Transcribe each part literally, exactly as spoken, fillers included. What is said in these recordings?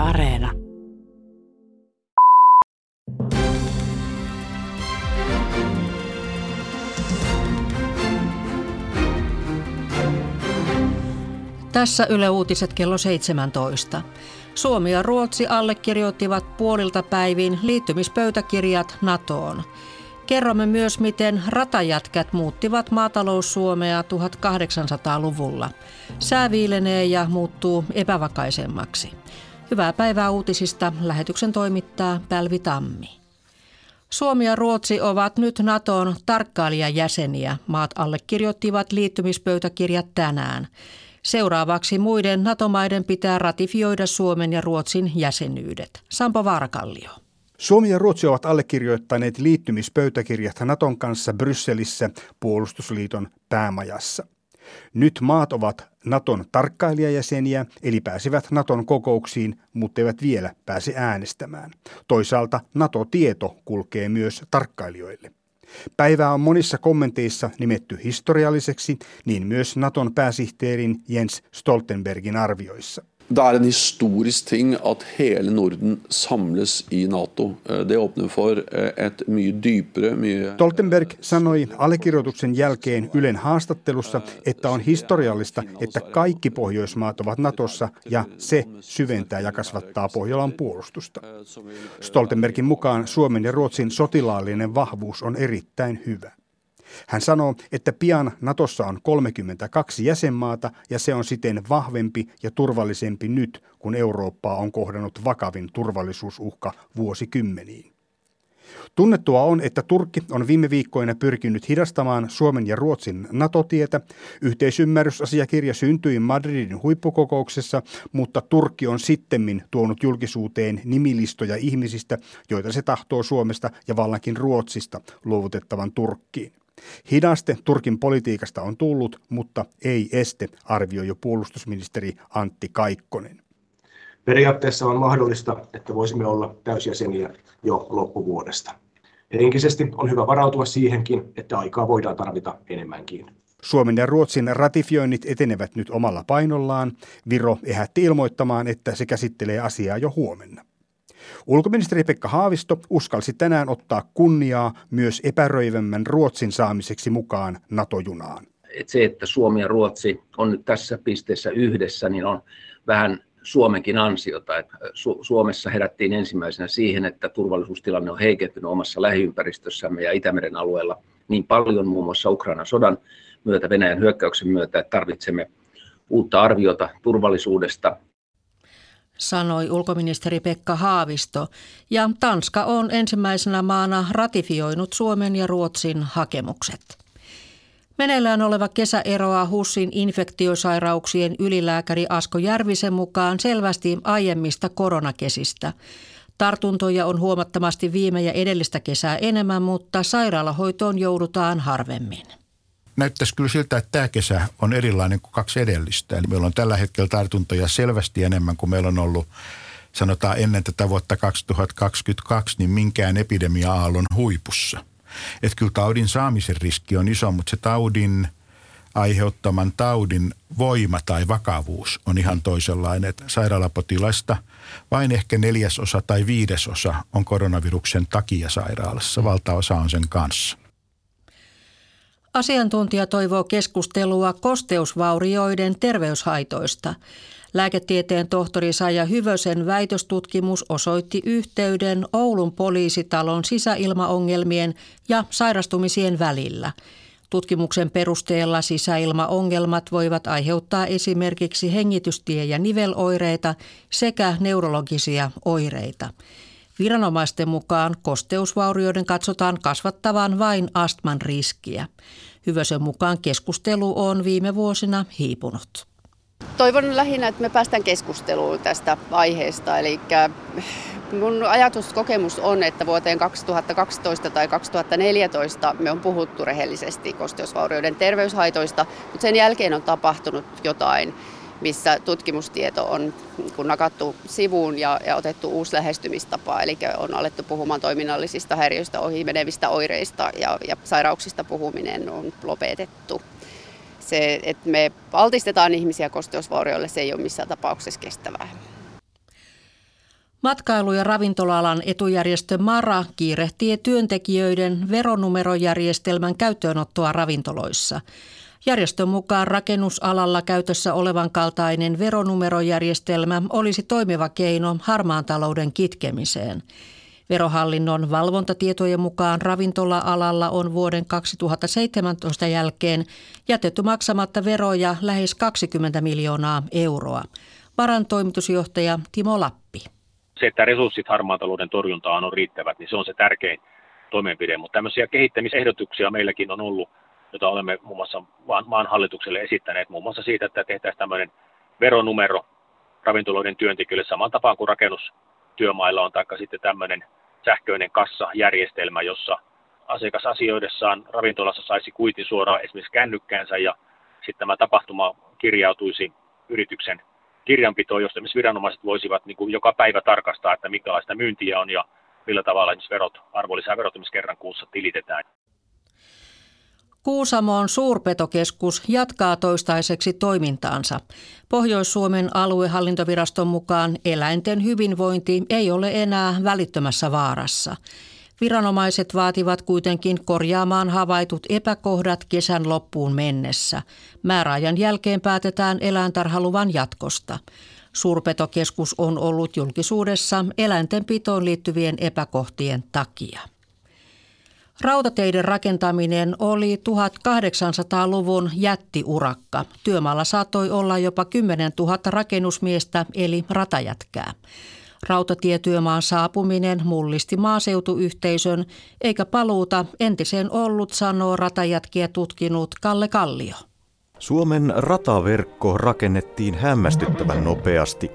Areena. Tässä Yle Uutiset kello seitsemäntoista. Suomi ja Ruotsi allekirjoittivat puolilta päivin liittymispöytäkirjat NATOon. Kerromme myös, miten ratajätkät muuttivat maatalous-Suomea tuhatkahdeksansataaluvulla. Sää viilenee ja muuttuu epävakaisemmaksi. Hyvää päivää uutisista. Lähetyksen toimittaa Pälvi Tammi. Suomi ja Ruotsi ovat nyt NATOn tarkkailijajäseniä. Maat allekirjoittivat liittymispöytäkirjat tänään. Seuraavaksi muiden NATO-maiden pitää ratifioida Suomen ja Ruotsin jäsenyydet. Sampo Varkallio. Suomi ja Ruotsi ovat allekirjoittaneet liittymispöytäkirjat NATOn kanssa Brysselissä puolustusliiton päämajassa. Nyt maat ovat NATOn tarkkailijajäseniä, eli pääsevät NATOn kokouksiin, mutta eivät vielä pääse äänestämään. Toisaalta NATO-tieto kulkee myös tarkkailijoille. Päivää on monissa kommenteissa nimetty historialliseksi, niin myös NATOn pääsihteerin Jens Stoltenbergin arvioissa. Det er en historisk ting at hele Norden samles i NATO. Det åpner for et mye dypere, mye... Stoltenberg sanoi allekirjoituksen jälkeen Ylen haastattelussa, että on historiallista, että kaikki Pohjoismaat ovat NATOssa ja se syventää ja kasvattaa Pohjolan puolustusta. Stoltenbergin mukaan Suomen ja Ruotsin sotilaallinen vahvuus on erittäin hyvä. Hän sanoo, että pian NATOssa on kolmekymmentäkaksi jäsenmaata ja se on siten vahvempi ja turvallisempi nyt, kun Eurooppaa on kohdannut vakavin turvallisuusuhka vuosikymmeniin. Tunnettua on, että Turkki on viime viikkoina pyrkinyt hidastamaan Suomen ja Ruotsin NATO-tietä. Yhteisymmärrysasiakirja syntyi Madridin huippukokouksessa, mutta Turkki on sittemmin tuonut julkisuuteen nimilistoja ihmisistä, joita se tahtoo Suomesta ja vallankin Ruotsista luovutettavan Turkkiin. Hidaste Turkin politiikasta on tullut, mutta ei este, arvioi jo puolustusministeri Antti Kaikkonen. Periaatteessa on mahdollista, että voisimme olla täysjäseniä jo loppuvuodesta. Henkisesti on hyvä varautua siihenkin, että aikaa voidaan tarvita enemmänkin. Suomen ja Ruotsin ratifioinnit etenevät nyt omalla painollaan. Viro ehätti ilmoittamaan, että se käsittelee asiaa jo huomenna. Ulkoministeri Pekka Haavisto uskalsi tänään ottaa kunniaa myös epäröivämmän Ruotsin saamiseksi mukaan NATO-junaan. Et se, että Suomi ja Ruotsi on nyt tässä pisteessä yhdessä, niin on vähän Suomenkin ansiota. Et Su- Suomessa herättiin ensimmäisenä siihen, että turvallisuustilanne on heikentynyt omassa lähiympäristössämme ja Itämeren alueella niin paljon muun muassa Ukrainan sodan myötä, Venäjän hyökkäyksen myötä, että tarvitsemme uutta arviota turvallisuudesta. Sanoi ulkoministeri Pekka Haavisto, ja Tanska on ensimmäisenä maana ratifioinut Suomen ja Ruotsin hakemukset. Meneillään oleva kesä eroaa HUSin infektiosairauksien ylilääkäri Asko Järvisen mukaan selvästi aiemmista koronakesistä. Tartuntoja on huomattavasti viime ja edellistä kesää enemmän, mutta sairaalahoitoon joudutaan harvemmin. Näyttäisi kyllä siltä, että tämä kesä on erilainen kuin kaksi edellistä. Eli meillä on tällä hetkellä tartuntoja selvästi enemmän kuin meillä on ollut, sanotaan ennen tätä vuotta kaksituhattakaksikymmentäkaksi, niin minkään epidemia-aallon huipussa. Että kyllä taudin saamisen riski on iso, mutta se taudin aiheuttaman taudin voima tai vakavuus on ihan toisenlainen. Että sairaalapotilaista vain ehkä neljäsosa tai viidesosa on koronaviruksen takia sairaalassa, valtaosa on sen kanssa. Asiantuntija toivoo keskustelua kosteusvaurioiden terveyshaitoista. Lääketieteen tohtori Saija Hyvösen väitöstutkimus osoitti yhteyden Oulun poliisitalon sisäilmaongelmien ja sairastumisien välillä. Tutkimuksen perusteella sisäilmaongelmat voivat aiheuttaa esimerkiksi hengitystie- ja niveloireita sekä neurologisia oireita. Viranomaisten mukaan kosteusvaurioiden katsotaan kasvattavan vain astman riskiä. Hyvösen mukaan keskustelu on viime vuosina hiipunut. Toivon lähinnä, että me päästään keskusteluun tästä aiheesta. Eli mun ajatuskokemus on, että vuoteen kaksituhattakaksitoista tai kaksituhattaneljätoista me on puhuttu rehellisesti kosteusvaurioiden terveyshaitoista, mutta sen jälkeen on tapahtunut jotain, missä tutkimustieto on kun nakattu sivuun ja, ja otettu uusi lähestymistapa. Eli on alettu puhumaan toiminnallisista häiriöistä, ohi menevistä oireista ja, ja sairauksista puhuminen on lopetettu. Se, että me altistetaan ihmisiä kosteusvaurioille, se ei ole missään tapauksessa kestävää. Matkailu- ja ravintola-alan etujärjestö MaRa kiirehtii työntekijöiden veronumerojärjestelmän käyttöönottoa ravintoloissa. Järjestön mukaan rakennusalalla käytössä olevan kaltainen veronumerojärjestelmä olisi toimiva keino harmaan talouden kitkemiseen. Verohallinnon valvontatietojen mukaan ravintola-alalla on vuoden kaksituhattaseitsemäntoista jälkeen jätetty maksamatta veroja lähes kaksikymmentä miljoonaa euroa. MaRan toimitusjohtaja Timo Lappi. Se, että resurssit harmaan talouden torjuntaan on riittävät, niin se on se tärkein toimenpide. Mutta tämmöisiä kehittämisehdotuksia meilläkin on ollut, jota olemme muun muassa maan hallitukselle esittäneet, muun muassa siitä, että tehtäisiin tämmöinen veronumero ravintoloiden työntekijöille saman tapaan kuin rakennustyömailla on, taikka sitten tämmöinen sähköinen kassajärjestelmä, jossa asiakas asioidessaan ravintolassa saisi kuitin suoraan esimerkiksi kännykkäänsä ja sitten tämä tapahtuma kirjautuisi yrityksen kirjanpitoon, josta esimerkiksi viranomaiset voisivat niin kuin joka päivä tarkastaa, että minkälaista myyntiä on ja millä tavalla esimerkiksi verot, arvonlisäverot esimerkiksi kerran kuussa tilitetään. Kuusamon suurpetokeskus jatkaa toistaiseksi toimintaansa. Pohjois-Suomen aluehallintoviraston mukaan eläinten hyvinvointi ei ole enää välittömässä vaarassa. Viranomaiset vaativat kuitenkin korjaamaan havaitut epäkohdat kesän loppuun mennessä. Määräajan jälkeen päätetään eläintarhaluvan jatkosta. Suurpetokeskus on ollut julkisuudessa eläintenpitoon liittyvien epäkohtien takia. Rautateiden rakentaminen oli tuhatkahdeksansataaluvun jättiurakka. Työmaalla saattoi olla jopa kymmenentuhatta rakennusmiestä eli ratajätkää. Rautatietyömaan saapuminen mullisti maaseutuyhteisön, eikä paluuta entiseen ollut, sanoo ratajätkiä tutkinut Kalle Kallio. Suomen rataverkko rakennettiin hämmästyttävän nopeasti.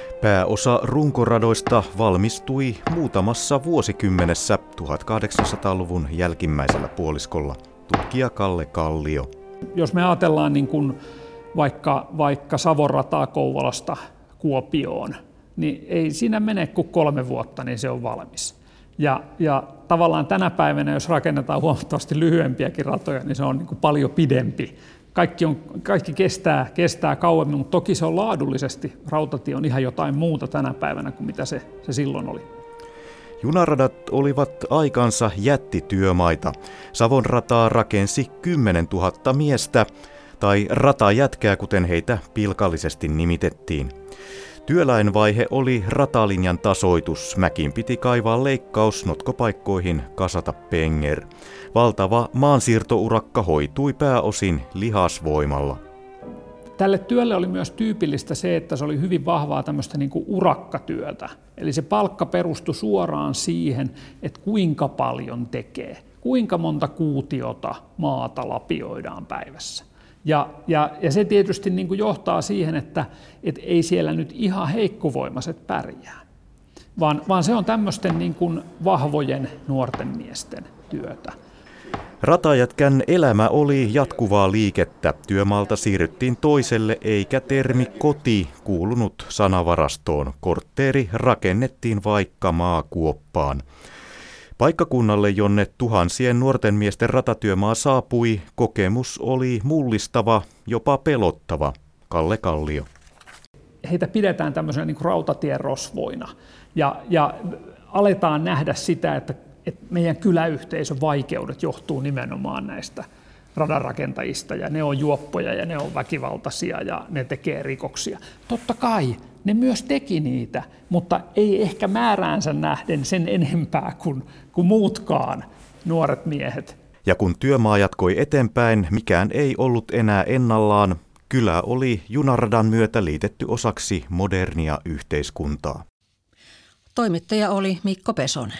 Pääosa runkoradoista valmistui muutamassa vuosikymmenessä tuhatkahdeksansataaluvun jälkimmäisellä puoliskolla. Tutkija Kalle Kallio. Jos me ajatellaan niin kuin vaikka, vaikka Savon rataa Kouvolasta Kuopioon, niin ei siinä mene kuin kolme vuotta, niin se on valmis. Ja, ja tavallaan tänä päivänä, jos rakennetaan huomattavasti lyhyempiäkin ratoja, niin se on niin kuin paljon pidempi. Kaikki, on, kaikki kestää, kestää kauemmin, mutta toki se on laadullisesti. Rautatie on ihan jotain muuta tänä päivänä kuin mitä se, se silloin oli. Junaradat olivat aikansa jättityömaita. Savon rataa rakensi kymmenentuhatta miestä, tai ratajätkää, kuten heitä pilkallisesti nimitettiin. Työläinvaihe oli ratalinjan tasoitus. Mäkiin piti kaivaa leikkaus, notkopaikkoihin kasata penger. Valtava maansiirtourakka hoitui pääosin lihasvoimalla. Tälle työlle oli myös tyypillistä se, että se oli hyvin vahvaa tämmöistä niin kuin urakkatyötä. Eli se palkka perustui suoraan siihen, että kuinka paljon tekee, kuinka monta kuutiota maata lapioidaan päivässä. Ja, ja, ja se tietysti niin kuin johtaa siihen, että et ei siellä nyt ihan heikkovoimaiset pärjää, vaan, vaan se on tämmöisten niin kuin vahvojen nuorten miesten työtä. Ratajätkän elämä oli jatkuvaa liikettä. Työmaalta siirryttiin toiselle, eikä termi koti kuulunut sanavarastoon. Kortteeri rakennettiin vaikka maakuoppaan. Paikkakunnalle, jonne tuhansien nuorten miesten ratatyömaa saapui, kokemus oli mullistava, jopa pelottava. Kalle Kallio. Heitä pidetään tämmöisenä niin kuin rautatierosvoina ja, ja aletaan nähdä sitä, että, että meidän kyläyhteisön vaikeudet johtuu nimenomaan näistä radanrakentajista ja ne on juoppoja ja ne on väkivaltaisia ja ne tekee rikoksia. Totta kai ne myös teki niitä, mutta ei ehkä määräänsä nähden sen enempää kuin, kuin muutkaan nuoret miehet. Ja kun työmaa jatkoi eteenpäin, mikään ei ollut enää ennallaan. Kylä oli junaradan myötä liitetty osaksi modernia yhteiskuntaa. Toimittaja oli Mikko Pesonen.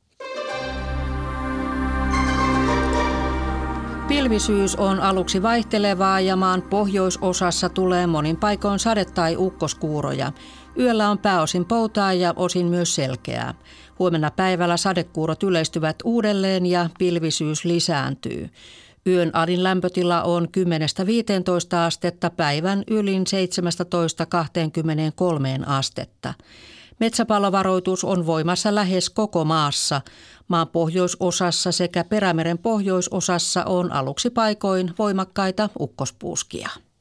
Pilvisyys on aluksi vaihtelevaa ja maan pohjoisosassa tulee monin paikoin sade- tai ukkoskuuroja. Yöllä on pääosin poutaa ja osin myös selkeää. Huomenna päivällä sadekuurot yleistyvät uudelleen ja pilvisyys lisääntyy. Yön alin lämpötila on kymmenestä viiteentoista astetta, päivän ylin seitsemästätoista kahteenkymmeneenkolmeen astetta. Metsäpalovaroitus on voimassa lähes koko maassa. Maan pohjoisosassa sekä Perämeren pohjoisosassa on aluksi paikoin voimakkaita ukkospuuskia.